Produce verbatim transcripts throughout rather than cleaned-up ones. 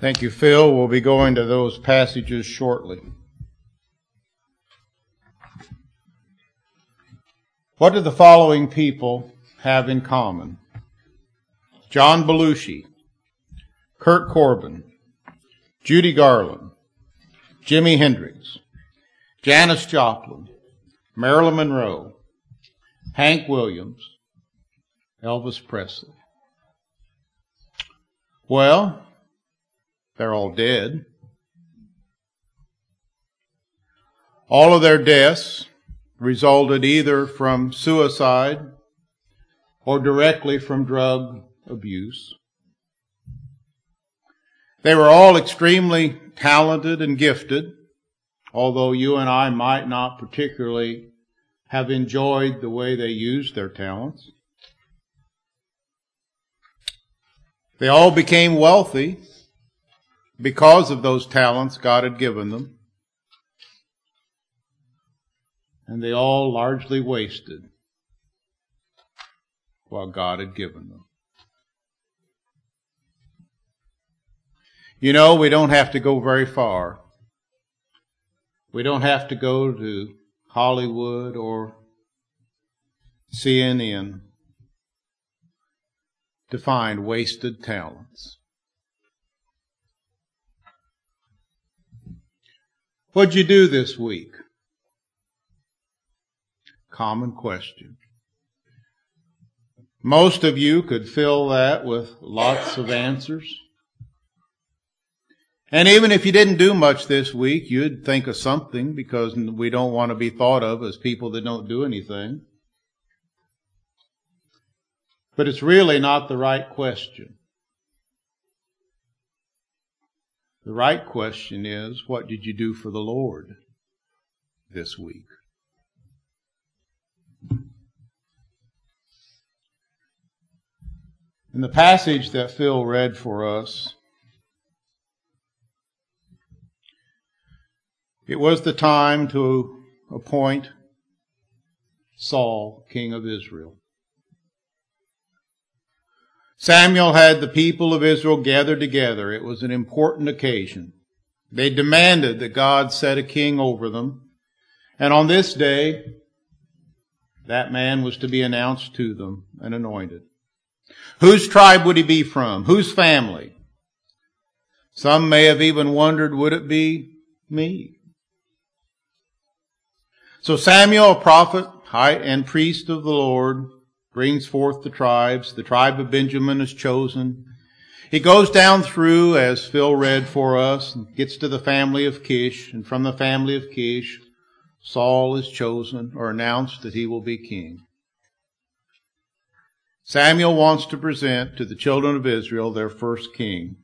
Thank you, Phil. We'll be going to those passages shortly. What do the following people have in common? John Belushi, Kurt Corbin, Judy Garland, Jimi Hendrix, Janis Joplin, Marilyn Monroe, Hank Williams, Elvis Presley. Well, they're all dead. All of their deaths resulted either from suicide or directly from drug abuse. They were all extremely talented and gifted, although you and I might not particularly have enjoyed the way they used their talents. They all became wealthy because of those talents God had given them. And they all largely wasted what God had given them. You know, we don't have to go very far. We don't have to go to Hollywood or C N N to find wasted talents. What'd you do this week? Common question. Most of you could fill that with lots of answers. And even if you didn't do much this week, you'd think of something, because we don't want to be thought of as people that don't do anything. But it's really not the right question. The right question is, what did you do for the Lord this week? In the passage that Phil read for us, it was the time to appoint Saul, king of Israel. Samuel had the people of Israel gathered together. It was an important occasion. They demanded that God set a king over them. And on this day, that man was to be announced to them and anointed. Whose tribe would he be from? Whose family? Some may have even wondered, would it be me? So Samuel, a prophet, high and priest of the Lord, brings forth the tribes. The tribe of Benjamin is chosen. He goes down through, as Phil read for us, and gets to the family of Kish. And from the family of Kish, Saul is chosen or announced that he will be king. Samuel wants to present to the children of Israel their first king.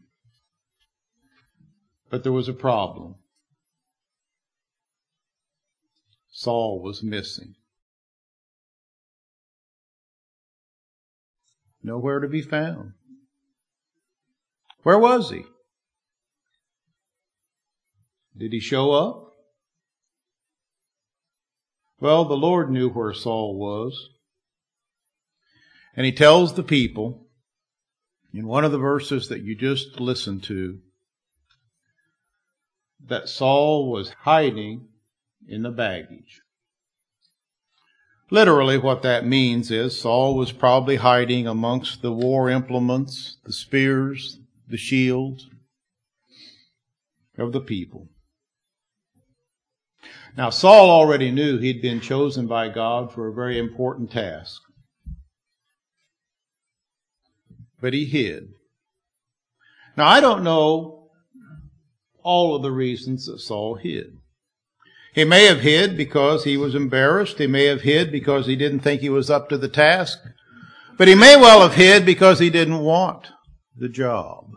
But there was a problem. Saul was missing. Nowhere to be found. Where was he? Did he show up? Well, the Lord knew where Saul was. And he tells the people, in one of the verses that you just listened to, that Saul was hiding in the baggage. Literally what that means is Saul was probably hiding amongst the war implements, the spears, the shields of the people. Now Saul already knew he'd been chosen by God for a very important task. But he hid. Now I don't know all of the reasons that Saul hid. He may have hid because he was embarrassed. He may have hid because he didn't think he was up to the task. But he may well have hid because he didn't want the job.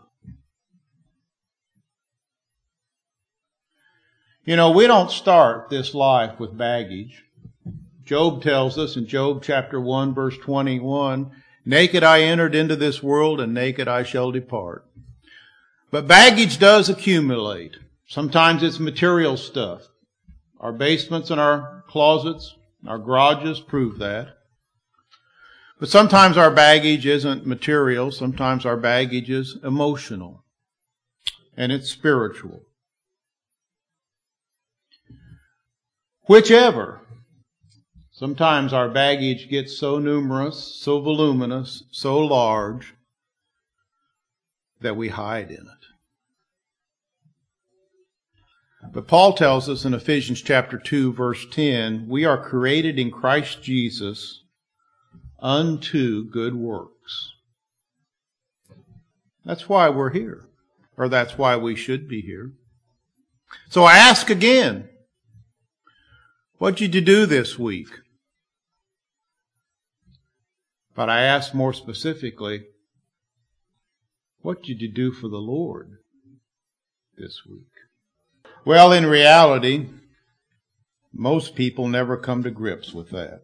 You know, we don't start this life with baggage. Job tells us in Job chapter one, verse twenty-one, naked I entered into this world, and naked I shall depart. But baggage does accumulate. Sometimes it's material stuff. Our basements and our closets, our garages prove that. But sometimes our baggage isn't material. Sometimes our baggage is emotional. and it's spiritual. Whichever. Sometimes our baggage gets so numerous, so voluminous, so large, that we hide in it. But Paul tells us in Ephesians chapter two, verse ten, we are created in Christ Jesus unto good works. That's why we're here, or that's why we should be here. So I ask again, what did you do this week? But I ask more specifically, what did you do for the Lord this week? Well, in reality, most people never come to grips with that.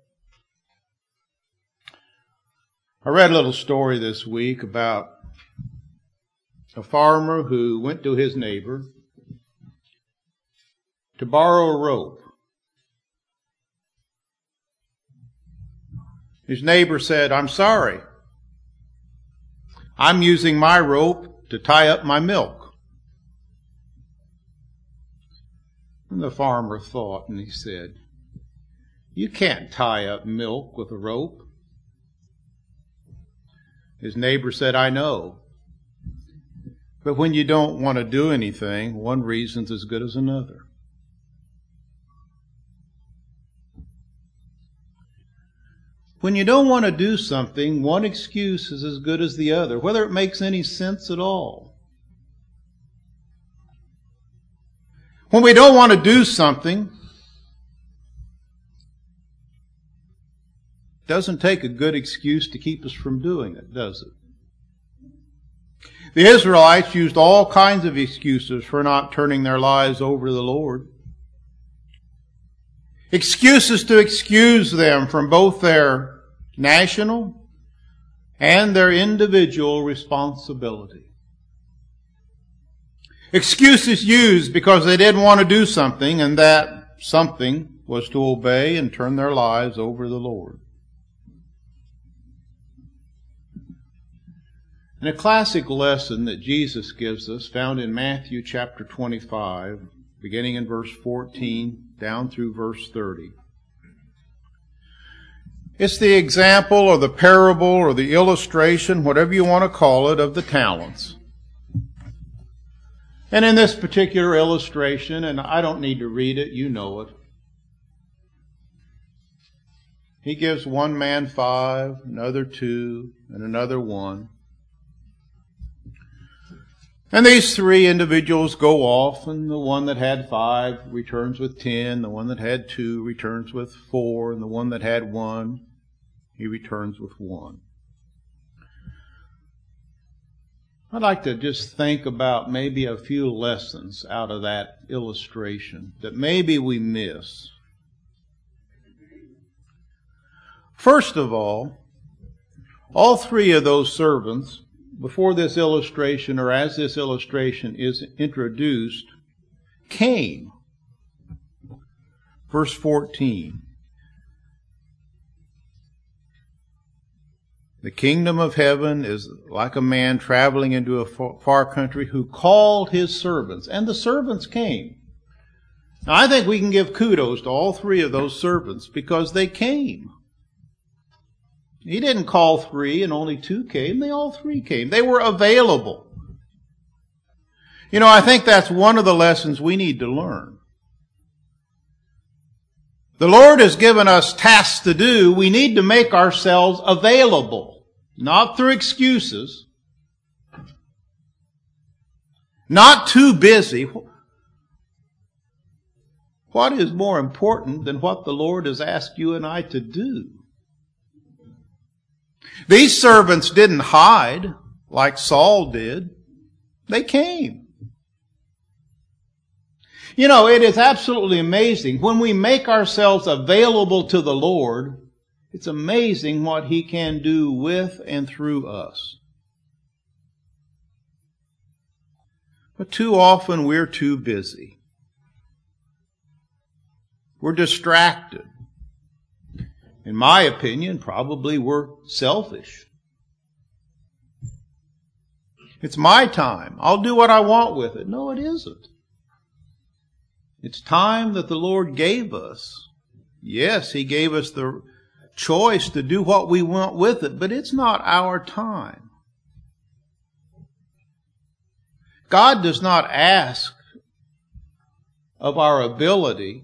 I read a little story this week about a farmer who went to his neighbor to borrow a rope. His neighbor said, "I'm sorry. I'm using my rope to tie up my milk." And the farmer thought, and he said, "You can't tie up milk with a rope." His neighbor said, "I know. But when you don't want to do anything, one reason's as good as another." When you don't want to do something, one excuse is as good as the other, whether it makes any sense at all. When we don't want to do something, it doesn't take a good excuse to keep us from doing it, does it? The Israelites used all kinds of excuses for not turning their lives over to the Lord. Excuses to excuse them from both their national and their individual responsibility. Excuses used because they didn't want to do something, and that something was to obey and turn their lives over to the Lord. And a classic lesson that Jesus gives us, found in Matthew chapter twenty-five, beginning in verse fourteen, down through verse thirty. It's the example or the parable or the illustration, whatever you want to call it, of the talents. And in this particular illustration, and I don't need to read it, you know it. He gives one man five, another two, and another one. And these three individuals go off, and the one that had five returns with ten, the one that had two returns with four, and the one that had one, he returns with one. I'd like to just think about maybe a few lessons out of that illustration that maybe we miss. First of all, all three of those servants, before this illustration, or as this illustration is introduced, came. Verse fourteen. The kingdom of heaven is like a man traveling into a far country who called his servants, and the servants came. Now, I think we can give kudos to all three of those servants because they came. He didn't call three and only two came. They all three came. They were available. You know, I think that's one of the lessons we need to learn. The Lord has given us tasks to do. We need to make ourselves available, not through excuses, not too busy. What is more important than what the Lord has asked you and I to do? These servants didn't hide like Saul did. They came. You know, it is absolutely amazing. When we make ourselves available to the Lord, it's amazing what He can do with and through us. But too often we're too busy. We're distracted. In my opinion, probably we're selfish. It's my time. I'll do what I want with it. No, it isn't. It's time that the Lord gave us. Yes, He gave us the choice to do what we want with it, but it's not our time. God does not ask of our ability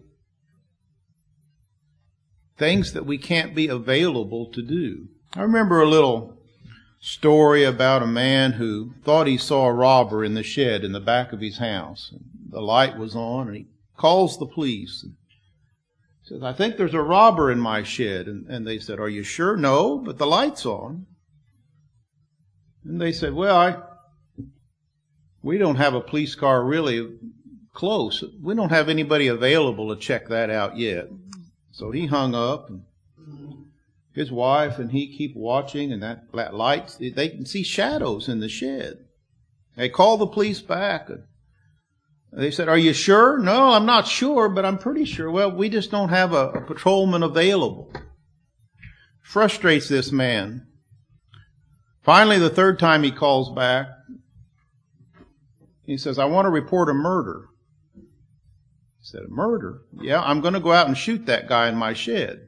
things that we can't be available to do. I remember a little story about a man who thought he saw a robber in the shed in the back of his house. The light was on, and he calls the police and says, I think there's a robber in my shed. And, and they said, are you sure? No, but the light's on. And they said, well, I, we don't have a police car really close. We don't have anybody available to check that out yet. So he hung up, and his wife and he keep watching, and that, that light, they can see shadows in the shed. They call the police back, and they said, are you sure? No, I'm not sure, but I'm pretty sure. Well, we just don't have a, a patrolman available. Frustrates this man. Finally, the third time he calls back, he says, I want to report a murder. He said, a murder? Yeah, I'm going to go out and shoot that guy in my shed.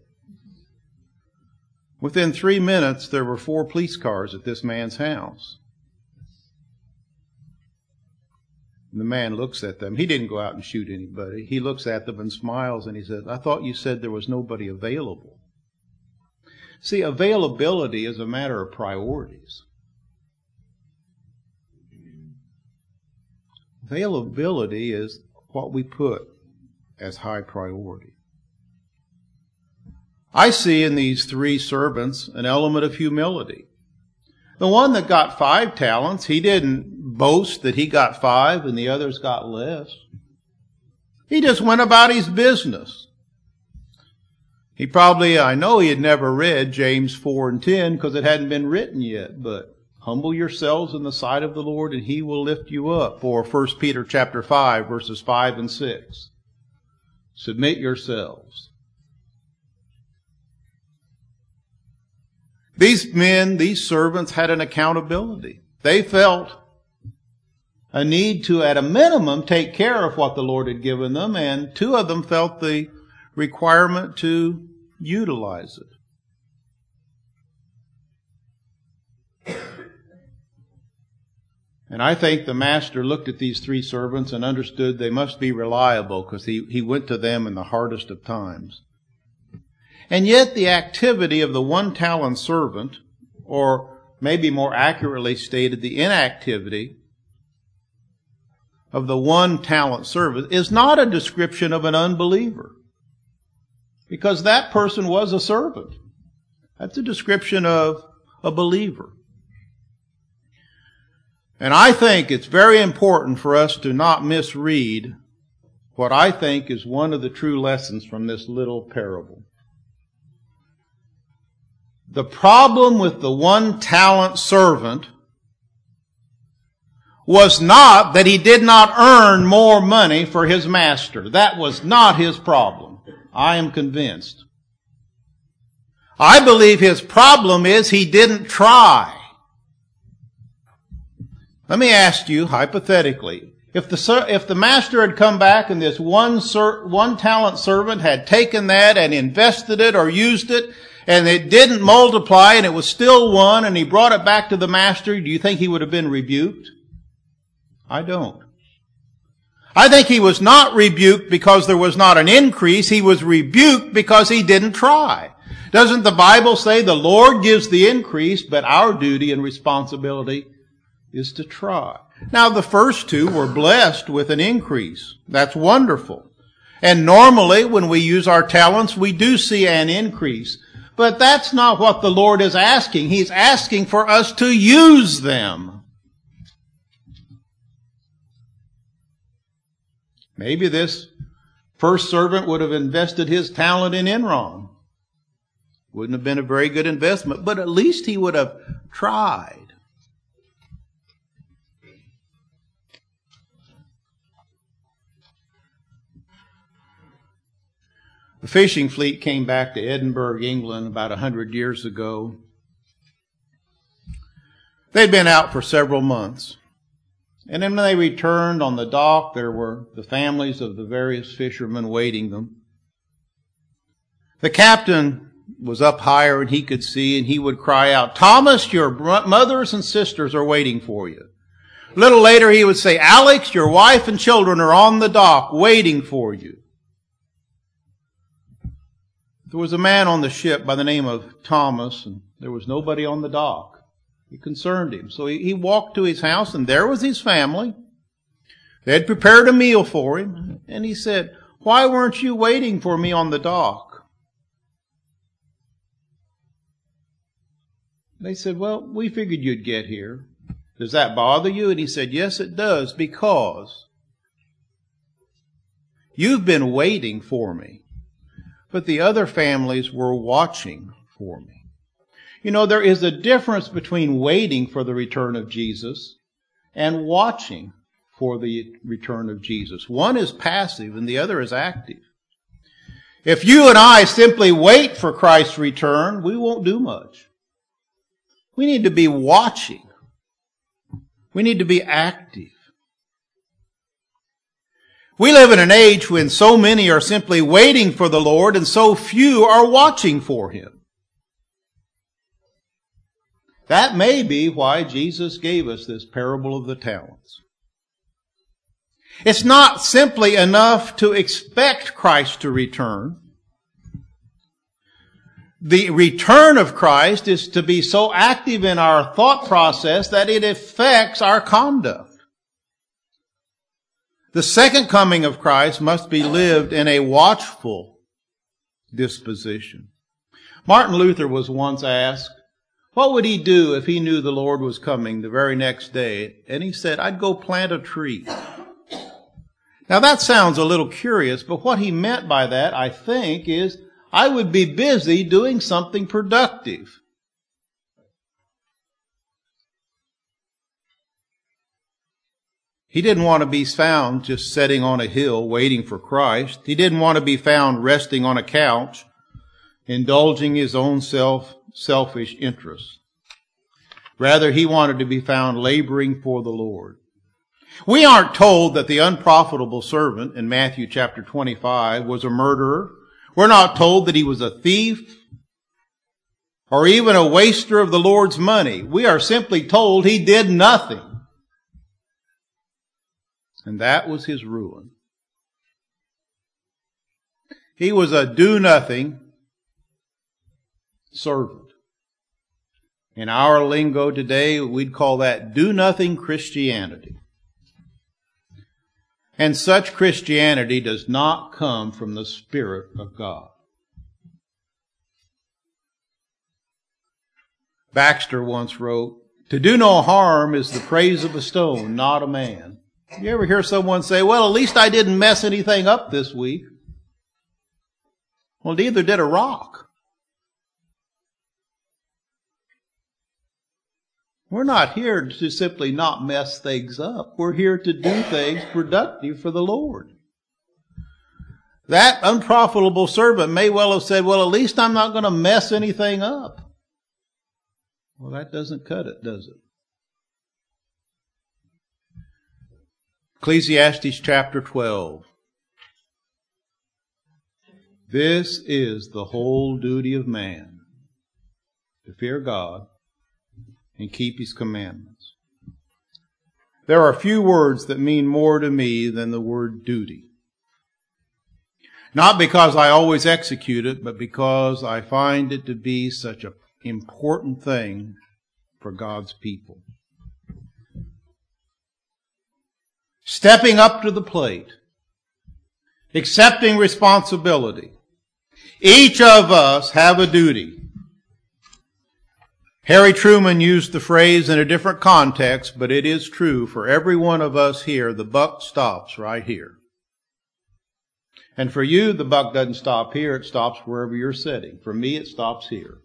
Within three minutes, there were four police cars at this man's house. And the man looks at them. He didn't go out and shoot anybody. He looks at them and smiles, and he says, I thought you said there was nobody available. See, availability is a matter of priorities. Availability is what we put as high priority. I see in these three servants an element of humility. The one that got five talents, he didn't boast that he got five and the others got less. He just went about his business. He probably, I know he had never read James four and ten because it hadn't been written yet, but humble yourselves in the sight of the Lord and He will lift you up. Or First Peter chapter five, verses five and six. Submit yourselves. These men, these servants had an accountability. They felt a need to, at a minimum, take care of what the Lord had given them, and two of them felt the requirement to utilize it. And I think the master looked at these three servants and understood they must be reliable because he, he went to them in the hardest of times. And yet the activity of the one-talent servant, or maybe more accurately stated, the inactivity of the one-talent servant, is not a description of an unbeliever. Because that person was a servant. That's a description of a believer. And I think it's very important for us to not misread what I think is one of the true lessons from this little parable. The problem with the one-talent servant was not that he did not earn more money for his master. That was not his problem. I am convinced. I believe his problem is he didn't try. Let me ask you, hypothetically, if the if the master had come back and this one ser, one talent servant had taken that and invested it or used it, and it didn't multiply and it was still one, and he brought it back to the master, do you think he would have been rebuked? I don't. I think he was not rebuked because there was not an increase. He was rebuked because he didn't try. Doesn't the Bible say the Lord gives the increase, but our duty and responsibility is to try? Now, the first two were blessed with an increase. That's wonderful. And normally, when we use our talents, we do see an increase. But that's not what the Lord is asking. He's asking for us to use them. Maybe this first servant would have invested his talent in Enron. Wouldn't have been a very good investment, but at least he would have tried. The fishing fleet came back to Edinburgh, England, about a hundred years ago. They'd been out for several months. And then when they returned on the dock, there were the families of the various fishermen waiting them. The captain was up higher and he could see, and he would cry out, "Thomas, your mothers and sisters are waiting for you." A little later he would say, "Alex, your wife and children are on the dock waiting for you." There was a man on the ship by the name of Thomas, and there was nobody on the dock. It concerned him. So he, he walked to his house, and there was his family. They had prepared a meal for him. And he said, "Why weren't you waiting for me on the dock?" They said, "Well, we figured you'd get here. Does that bother you?" And he said, "Yes, it does, because you've been waiting for me, but the other families were watching for me." You know, there is a difference between waiting for the return of Jesus and watching for the return of Jesus. One is passive and the other is active. If you and I simply wait for Christ's return, we won't do much. We need to be watching. We need to be active. We live in an age when so many are simply waiting for the Lord and so few are watching for Him. That may be why Jesus gave us this parable of the talents. It's not simply enough to expect Christ to return. The return of Christ is to be so active in our thought process that it affects our conduct. The second coming of Christ must be lived in a watchful disposition. Martin Luther was once asked, what would he do if he knew the Lord was coming the very next day? And he said, "I'd go plant a tree." Now that sounds a little curious, but what he meant by that, I think, is I would be busy doing something productive. He didn't want to be found just sitting on a hill waiting for Christ. He didn't want to be found resting on a couch, indulging his own self, selfish interests. Rather, he wanted to be found laboring for the Lord. We aren't told that the unprofitable servant in Matthew chapter twenty-five was a murderer. We're not told that he was a thief or even a waster of the Lord's money. We are simply told he did nothing. And that was his ruin. He was a do-nothing servant. In our lingo today, we'd call that do-nothing Christianity. And such Christianity does not come from the Spirit of God. Baxter once wrote, "To do no harm is the praise of a stone, not a man." You ever hear someone say, "Well, at least I didn't mess anything up this week"? Well, neither did a rock. We're not here to simply not mess things up. We're here to do things productive for the Lord. That unprofitable servant may well have said, "Well, at least I'm not going to mess anything up." Well, that doesn't cut it, does it? Ecclesiastes chapter twelve. This is the whole duty of man, to fear God and keep His commandments. There are few words that mean more to me than the word duty. Not because I always execute it, but because I find it to be such an important thing for God's people. Stepping up to the plate, accepting responsibility. Each of us have a duty. Harry Truman used the phrase in a different context, but it is true for every one of us here. The buck stops right here. And for you, the buck doesn't stop here. It stops wherever you're sitting. For me, it stops here.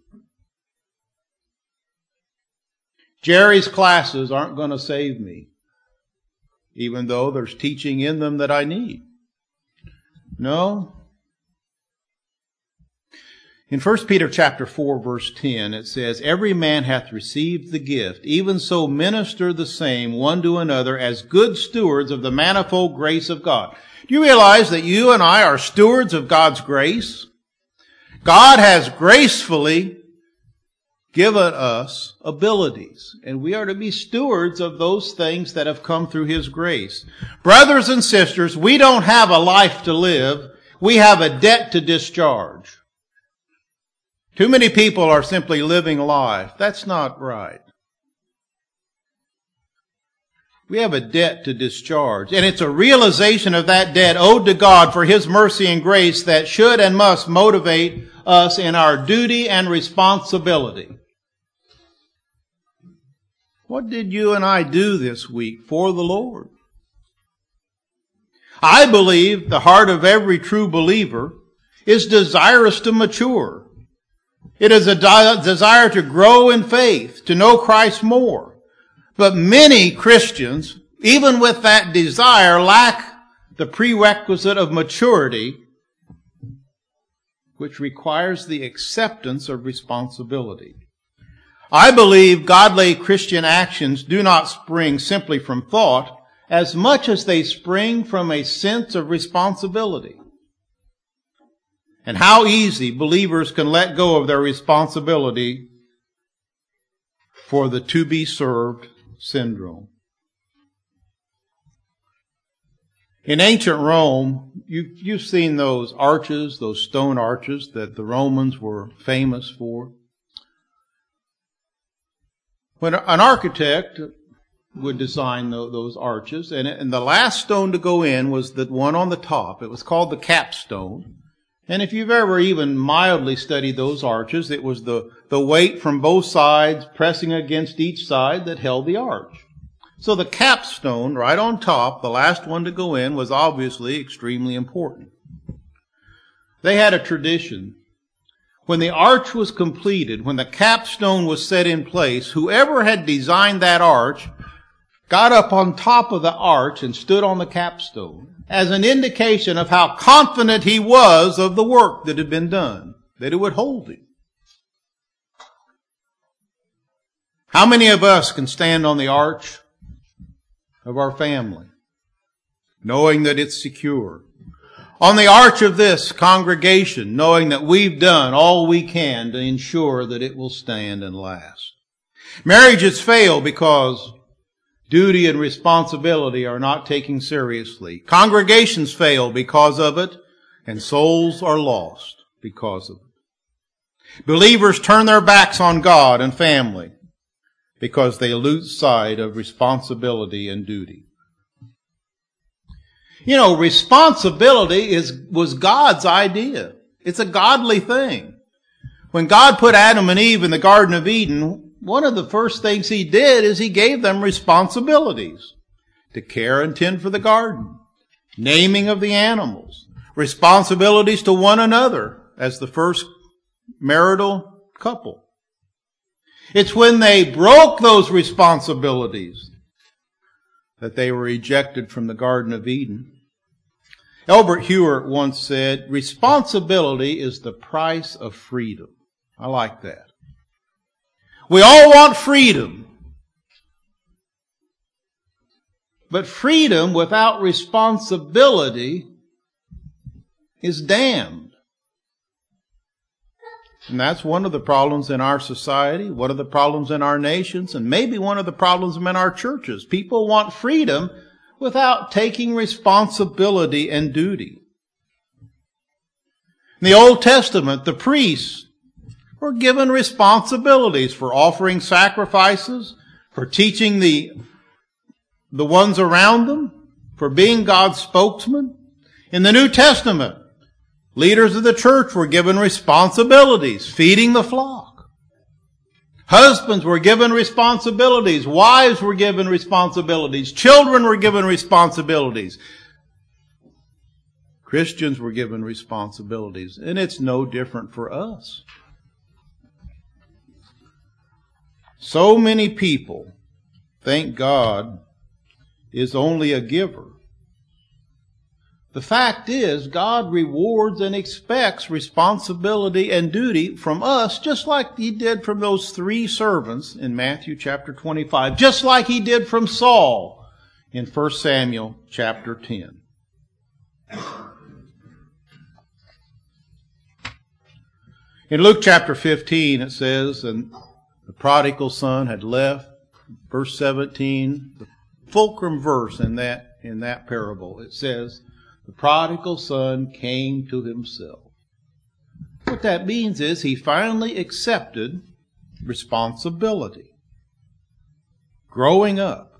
Jerry's classes aren't going to save me, even though there's teaching in them that I need. No. In First Peter chapter four, verse ten, it says, "Every man hath received the gift, even so minister the same one to another as good stewards of the manifold grace of God." Do you realize that you and I are stewards of God's grace? God has gracefully given us abilities, and we are to be stewards of those things that have come through His grace. Brothers and sisters, we don't have a life to live. We have a debt to discharge. Too many people are simply living life. That's not right. We have a debt to discharge, and it's a realization of that debt owed to God for His mercy and grace that should and must motivate us in our duty and responsibility. What did you and I do this week for the Lord? I believe the heart of every true believer is desirous to mature. It is a desire to grow in faith, to know Christ more. But many Christians, even with that desire, lack the prerequisite of maturity, which requires the acceptance of responsibility. I believe godly Christian actions do not spring simply from thought, as much as they spring from a sense of responsibility. And how easy believers can let go of their responsibility for the to-be-served syndrome. In ancient Rome, you, you've seen those arches, those stone arches that the Romans were famous for. When an architect would design those arches, and, and the last stone to go in was the one on the top. It was called the capstone. And if you've ever even mildly studied those arches, it was the, the weight from both sides pressing against each side that held the arch. So the capstone right on top, the last one to go in, was obviously extremely important. They had a tradition. When the arch was completed, when the capstone was set in place, whoever had designed that arch got up on top of the arch and stood on the capstone as an indication of how confident he was of the work that had been done, that it would hold him. How many of us can stand on the arch of our family, knowing that it's secure? On the arch of this congregation, knowing that we've done all we can to ensure that it will stand and last. Marriages fail because duty and responsibility are not taken seriously. Congregations fail because of it, and souls are lost because of it. Believers turn their backs on God and family because they lose sight of responsibility and duty. You know, responsibility is was God's idea. It's a godly thing. When God put Adam and Eve in the Garden of Eden, one of the first things He did is He gave them responsibilities to care and tend for the garden, naming of the animals, responsibilities to one another as the first marital couple. It's when they broke those responsibilities that they were ejected from the Garden of Eden. Elbert Hubbard once said, "Responsibility is the price of freedom." I like that. We all want freedom. But freedom without responsibility is damned. And that's one of the problems in our society, one of the problems in our nations, and maybe one of the problems in our churches. People want freedom without taking responsibility and duty. In the Old Testament, the priests were given responsibilities for offering sacrifices, for teaching the, the ones around them, for being God's spokesman. In the New Testament, leaders of the church were given responsibilities, feeding the flock. Husbands were given responsibilities. Wives were given responsibilities. Children were given responsibilities. Christians were given responsibilities. And it's no different for us. So many people think God is only a giver. The fact is, God rewards and expects responsibility and duty from us, just like He did from those three servants in Matthew chapter twenty-five, just like He did from Saul in First Samuel chapter ten. In Luke chapter fifteen, it says, and the prodigal son had left, verse seventeen, the fulcrum verse in that, in that parable. It says, the prodigal son came to himself. What that means is he finally accepted responsibility. Growing up.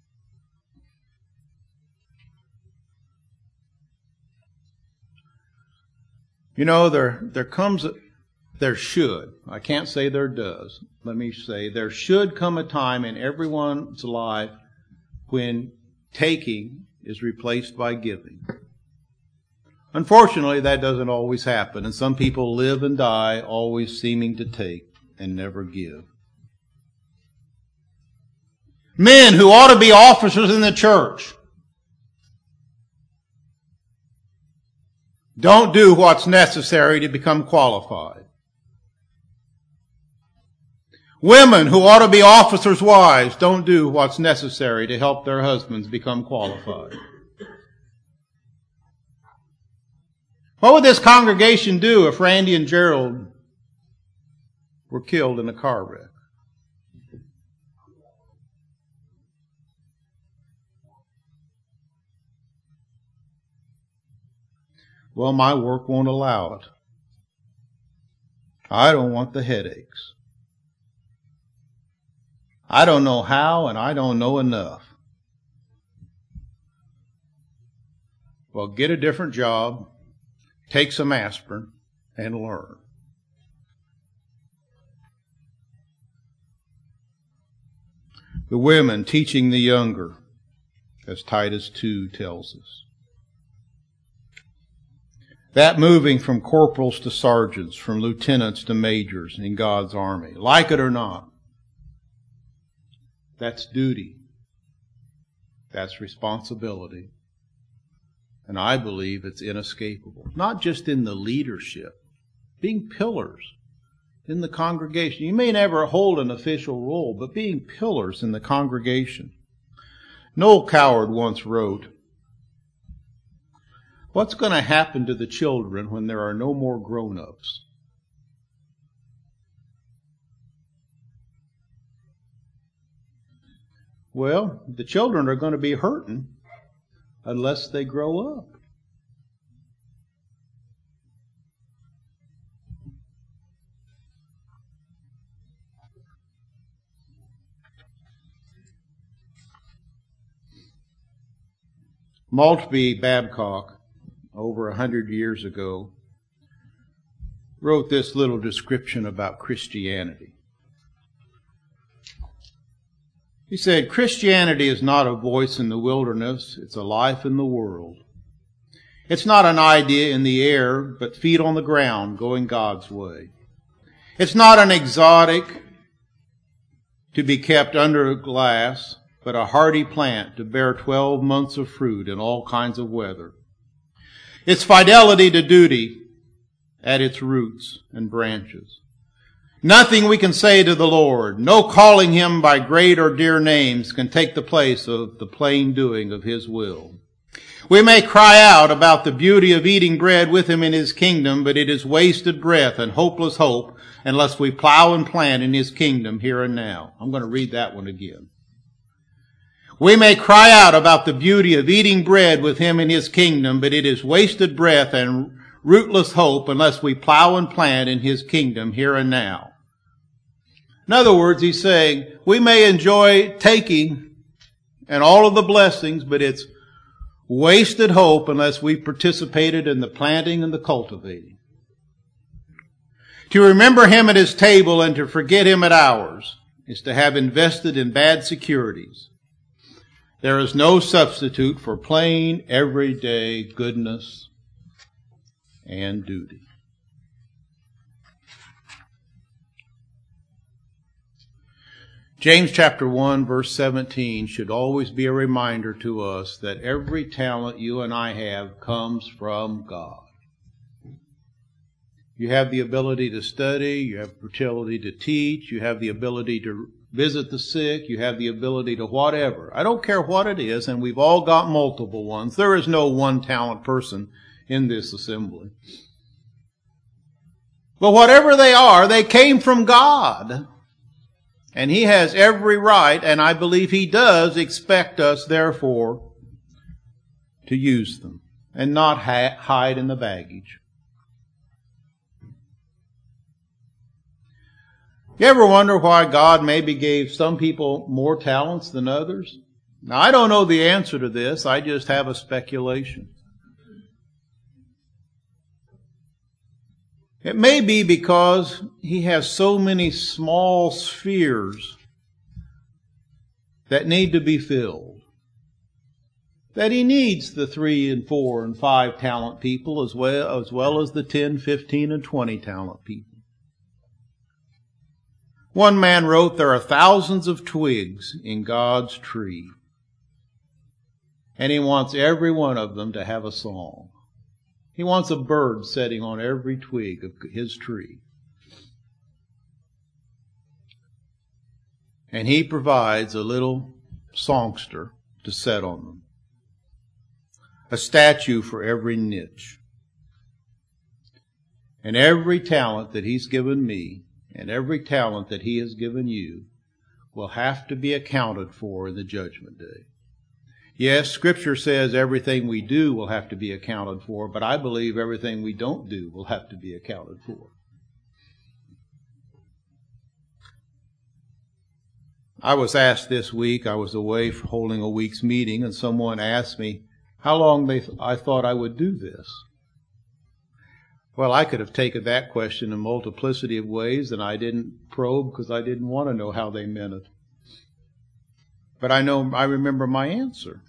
You know, there, there comes, a, there should, I can't say there does, let me say, there should come a time in everyone's life when taking is replaced by giving. Unfortunately, that doesn't always happen, and some people live and die always seeming to take and never give. Men who ought to be officers in the church don't do what's necessary to become qualified. Women who ought to be officers' wives don't do what's necessary to help their husbands become qualified. What would this congregation do if Randy and Gerald were killed in a car wreck? Well, my work won't allow it. I don't want the headaches. I don't know how, and I don't know enough. Well, get a different job, take some aspirin, and learn. The women teaching the younger, as Titus two tells us. That moving from corporals to sergeants, from lieutenants to majors in God's army, like it or not, that's duty. That's responsibility. And I believe it's inescapable. Not just in the leadership, being pillars in the congregation. You may never hold an official role, but being pillars in the congregation. Noel Coward once wrote, "What's going to happen to the children when there are no more grown-ups?" Well, the children are going to be hurting unless they grow up. Maltby Babcock, over a hundred years ago, wrote this little description about Christianity. He said, Christianity is not a voice in the wilderness, it's a life in the world. It's not an idea in the air, but feet on the ground going God's way. It's not an exotic to be kept under glass, but a hardy plant to bear twelve months of fruit in all kinds of weather. It's fidelity to duty at its roots and branches. Nothing we can say to the Lord, no calling Him by great or dear names can take the place of the plain doing of His will. We may cry out about the beauty of eating bread with Him in His kingdom, but it is wasted breath and hopeless hope unless we plow and plant in His kingdom here and now. I'm going to read that one again. We may cry out about the beauty of eating bread with Him in His kingdom, but it is wasted breath and rootless hope unless we plow and plant in His kingdom here and now. In other words, he's saying, we may enjoy taking and all of the blessings, but it's wasted hope unless we participated in the planting and the cultivating. To remember Him at His table and to forget Him at ours is to have invested in bad securities. There is no substitute for plain, everyday goodness and duty. James chapter one verse seventeen should always be a reminder to us that every talent you and I have comes from God. You have the ability to study, you have the ability to teach, you have the ability to visit the sick, you have the ability to whatever. I don't care what it is, and we've all got multiple ones. There is no one talent person in this assembly. But whatever they are, they came from God. And He has every right, and I believe He does expect us, therefore, to use them and not ha- hide in the baggage. You ever wonder why God maybe gave some people more talents than others? Now, I don't know the answer to this. I just have a speculation. It may be because He has so many small spheres that need to be filled, that He needs the three and four and five talent people as well, as well as the ten, fifteen, and twenty talent people. One man wrote, there are thousands of twigs in God's tree, and He wants every one of them to have a song. He wants a bird sitting on every twig of His tree. And He provides a little songster to set on them. A statue for every niche. And every talent that He's given me, and every talent that He has given you, will have to be accounted for in the judgment day. Yes, Scripture says everything we do will have to be accounted for, but I believe everything we don't do will have to be accounted for. I was asked this week, I was away for holding a week's meeting, and someone asked me how long they th- I thought I would do this. Well, I could have taken that question in a multiplicity of ways, and I didn't probe because I didn't want to know how they meant it. But I know, I remember my answer.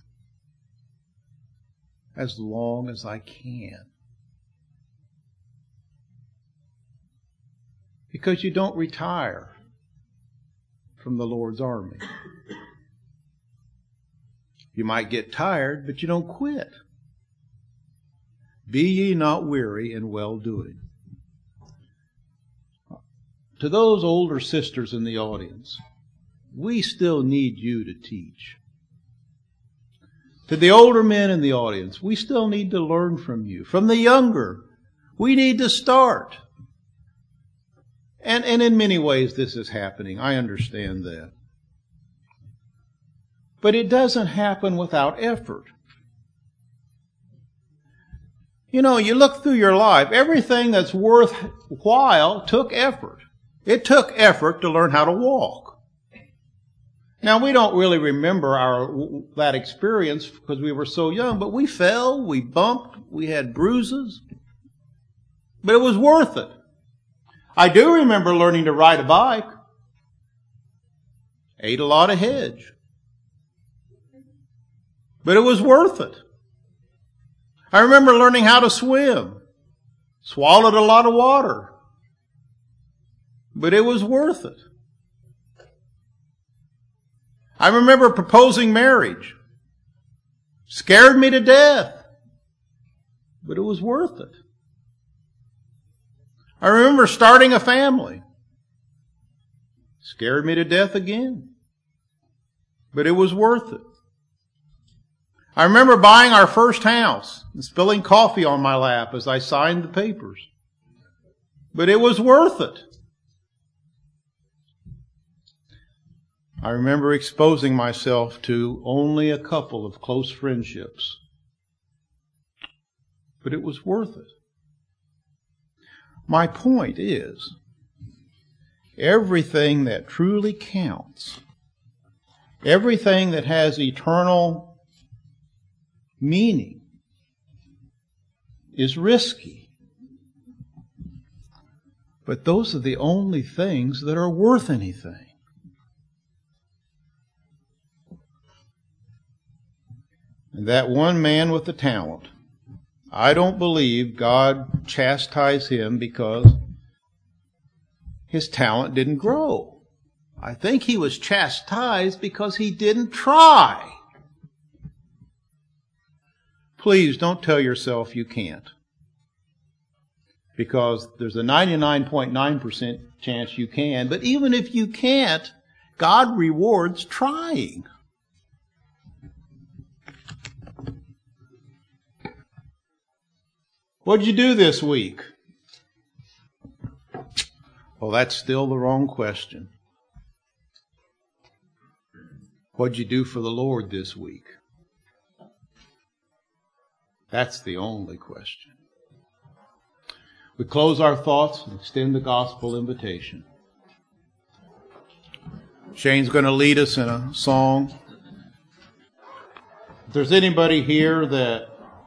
As long as I can. Because you don't retire from the Lord's army. You might get tired, but you don't quit. Be ye not weary in well-doing. To those older sisters in the audience, we still need you to teach. To the older men in the audience, we still need to learn from you. From the younger, we need to start. And, and in many ways this is happening. I understand that. But it doesn't happen without effort. You know, you look through your life, everything that's worthwhile took effort. It took effort to learn how to walk. Now, we don't really remember our that experience because we were so young, but we fell, we bumped, we had bruises. But it was worth it. I do remember learning to ride a bike. Ate a lot of hedge. But it was worth it. I remember learning how to swim. Swallowed a lot of water. But it was worth it. I remember proposing marriage. Scared me to death. But it was worth it. I remember starting a family. Scared me to death again. But it was worth it. I remember buying our first house and spilling coffee on my lap as I signed the papers. But it was worth it. I remember exposing myself to only a couple of close friendships. But it was worth it. My point is, everything that truly counts, everything that has eternal meaning, is risky. But those are the only things that are worth anything. And that one man with the talent, I don't believe God chastised him because his talent didn't grow. I think he was chastised because he didn't try. Please don't tell yourself you can't. Because there's a ninety-nine point nine percent chance you can. But even if you can't, God rewards trying. What'd you do this week? Well, that's still the wrong question. What'd you do for the Lord this week? That's the only question. We close our thoughts and extend the gospel invitation. Shane's going to lead us in a song. If there's anybody here that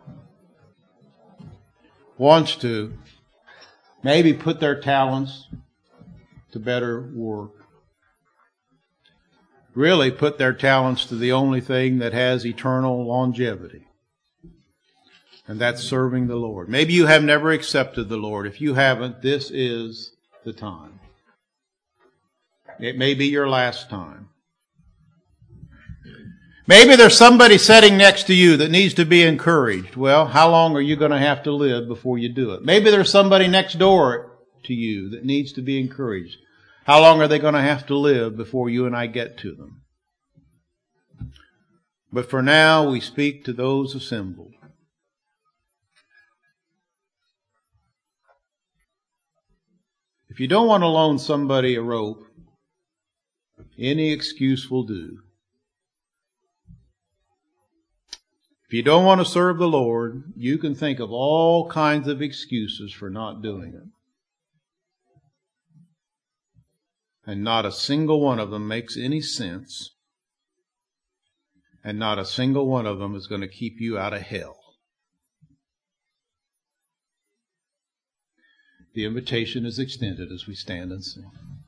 wants to maybe put their talents to better work, really put their talents to the only thing that has eternal longevity, and that's serving the Lord. Maybe you have never accepted the Lord. If you haven't, this is the time. It may be your last time. Maybe there's somebody sitting next to you that needs to be encouraged. Well, how long are you going to have to live before you do it? Maybe there's somebody next door to you that needs to be encouraged. How long are they going to have to live before you and I get to them? But for now, we speak to those assembled. If you don't want to loan somebody a rope, any excuse will do. If you don't want to serve the Lord, you can think of all kinds of excuses for not doing it. And not a single one of them makes any sense. And not a single one of them is going to keep you out of hell. The invitation is extended as we stand and sing.